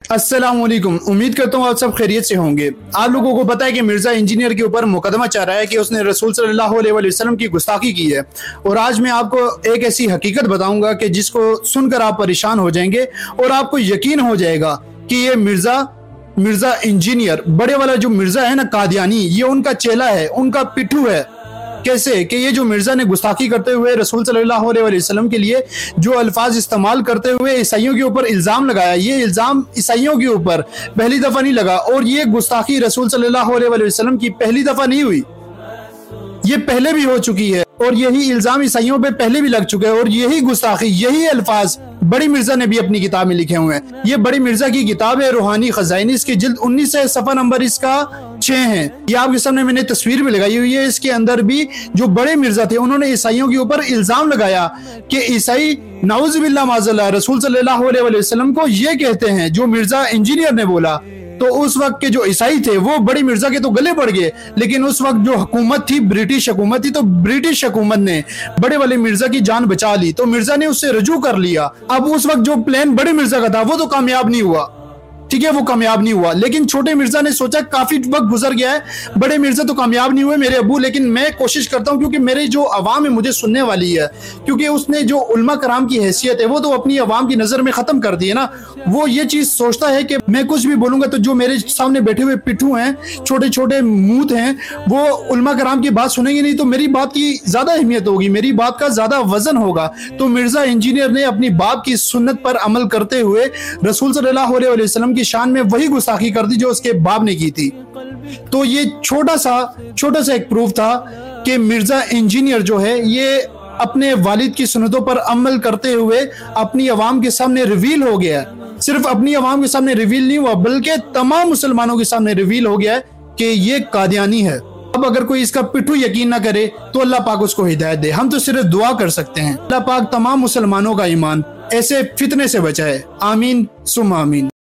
अस्सलाम वालेकुम। उम्मीद करता हूँ आप सब खैरियत से होंगे। आप लोगों को पता है कि मिर्ज़ा इंजीनियर के ऊपर मुकदमा चल रहा है कि उसने रसूल सल्लल्लाहु अलैहि वसल्लम की गुस्ताखी की है। और आज मैं आपको एक ऐसी हकीकत बताऊंगा कि जिसको सुनकर आप परेशान हो जाएंगे और आपको यकीन हो जाएगा कि ये मिर्ज़ा इंजीनियर, बड़े वाला जो मिर्ज़ा है ना कादियानी, ये उनका चेला है, उनका पिट्ठू है। कैसे कि ये जो मिर्ज़ा ने गुस्ताखी करते हुए रसूल सल्लल्लाहु अलैहि वसल्लम के लिए जो अल्फाज इस्तेमाल करते हुए ईसाइयों के ऊपर इल्ज़ाम लगाया, ये इल्ज़ाम ईसाइयों के ऊपर पहली दफ़ा नहीं लगा। और ये गुस्ताखी रसूल सल्लल्लाहु अलैहि वसल्लम की पहली दफ़ा नहीं हुई, ये पहले भी हो चुकी है और यही इल्ज़ाम ईसाइयों पे पहले भी लग चुके हैं। और यही गुस्ताखी, यही अल्फाज बड़ी मिर्ज़ा ने भी अपनी किताब में लिखे हुए हैं। ये बड़ी मिर्ज़ा की किताब है रूहानी खज़ाइन, इसकी जिल्द 19 है, सफ़ा नंबर इसका 6 है। ये आपके सामने मैंने तस्वीर भी लगाई हुई है। इसके अंदर भी जो बड़े मिर्ज़ा थे उन्होंने ईसाइयों के ऊपर इल्ज़ाम लगाया कि ईसाई नाउज़ुबिल्लाह माज़अल्लाह रसूल सल्लल्लाहु अलैहि वसल्लम को ये कहते हैं जो मिर्ज़ा इंजीनियर ने बोला। तो उस वक्त के जो ईसाई थे वो बड़ी मिर्ज़ा के तो गले पड़ गए, लेकिन उस वक्त जो हुकूमत थी, ब्रिटिश हुकूमत थी, तो ब्रिटिश हुकूमत ने बड़े वाले मिर्ज़ा की जान बचा ली। तो मिर्ज़ा ने उससे रजू कर लिया। अब उस वक्त जो प्लान बड़े मिर्ज़ा का था वो तो कामयाब नहीं हुआ, ठीक है, वो कामयाब नहीं हुआ। लेकिन छोटे मिर्ज़ा ने सोचा काफी वक्त गुजर गया है, बड़े मिर्ज़ा तो कामयाब नहीं हुए मेरे अब्बू, लेकिन मैं कोशिश करता हूँ क्योंकि मेरी जो अवाम है मुझे सुनने वाली है, क्योंकि उसने जो उलमा कराम की हैसियत है वो तो अपनी अवाम की नज़र में ख़त्म कर दी है ना। वो ये चीज़ सोचता है कि मैं कुछ भी बोलूँगा तो जो मेरे सामने बैठे हुए पिट्ठू हैं, छोटे छोटे मूत हैं, वो उलमा कराम की बात सुनेंगे नहीं, तो मेरी बात की ज़्यादा अहमियत होगी, मेरी बात का ज़्यादा वजन होगा। तो मिर्ज़ा इंजीनियर ने अपनी बाप की सुन्नत पर अमल करते हुए रसूल सल्लल्लाहु अलैहि वसल्लम की शान में वही गुस्ताखी कर दी जो उसके बाप ने की थी। तो ये छोटा सा एक प्रूफ था कि मिर्ज़ा इंजीनियर जो है ये अपने वालिद की सुन्नतों पर अमल करते हुए अपनी अवाम के सामने रिवील हो गया है। सिर्फ अपनी अवाम के सामने रिवील नहीं हुआ बल्कि तमाम मुसलमानों के सामने रिवील हो गया है कि ये कादियानी है। अब अगर कोई इसका पिट्ठू यकीन ना करे तो अल्लाह पाक उसको हिदायत दे। हम तो सिर्फ दुआ कर सकते हैं, अल्लाह पाक तमाम मुसलमानों का ईमान ऐसे फितने से बचाए। आमीन सुम आमीन।